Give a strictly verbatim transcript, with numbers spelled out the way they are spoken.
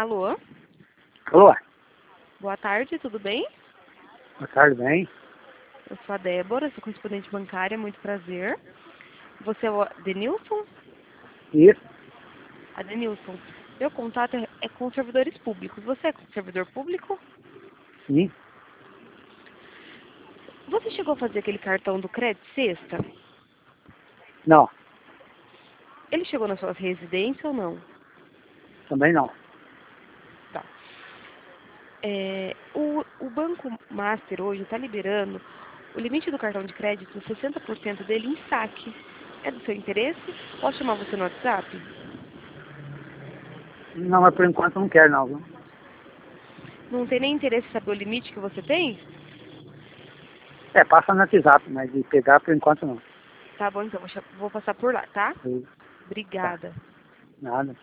Alô? Alô? Boa tarde, tudo bem? Boa tarde, bem? Eu sou a Débora, sou correspondente bancária, muito prazer. Você é o Denilson? Isso? Adenilson, meu contato é é com servidores públicos. Você é servidor público? Sim? Você chegou a fazer aquele cartão do crédito sexta? Não, Ele chegou na sua residência ou não? também não. Tá. É, o, o Banco Master hoje está liberando o limite do cartão de crédito, sessenta por cento dele em saque. É do seu interesse? Posso chamar você no WhatsApp? Não, mas por enquanto não quero não, viu? Não tem nem interesse em saber o limite que você tem? É, passa no WhatsApp, mas de pegar por enquanto não. Tá bom, então vou cha- vou passar por lá, tá? Sim. Tá, Obrigada. nada.